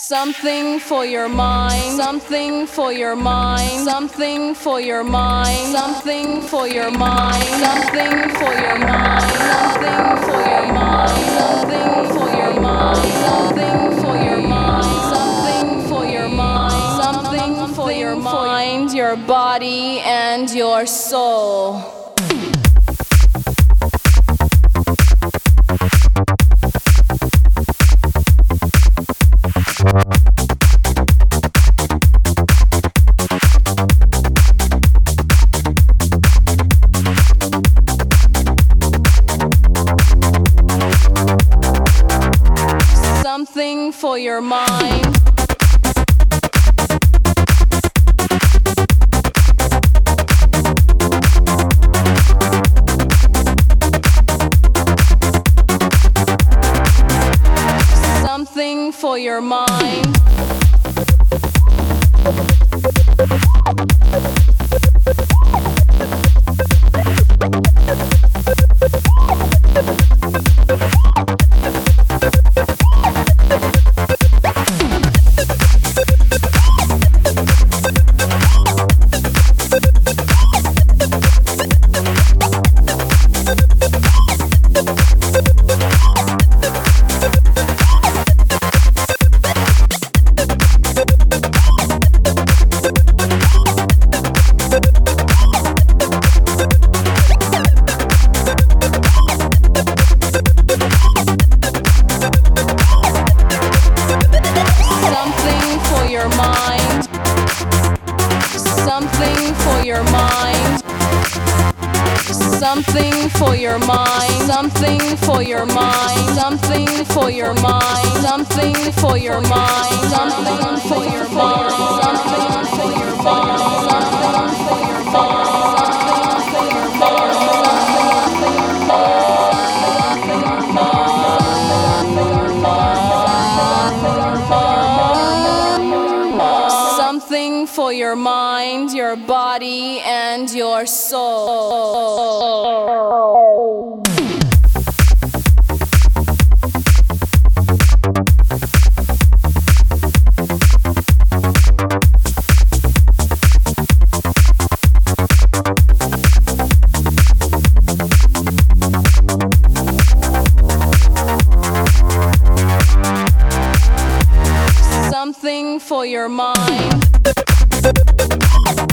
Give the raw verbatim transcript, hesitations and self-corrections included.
Something for your mind, something for your mind, something for your mind, something for your mind, something for your mind, something for your mind, something for your mind, something for your mind, something for your mind, something for your mind, your body and your soul. Something for your mind. Something for your mind. Something for your mind. Something for your mind. Something for your mind. Something for your mind. Something for your mind. Something for your mind. Something for your mind. Something for your mind. Something for your mind, your body, and your soul. Something for your mind.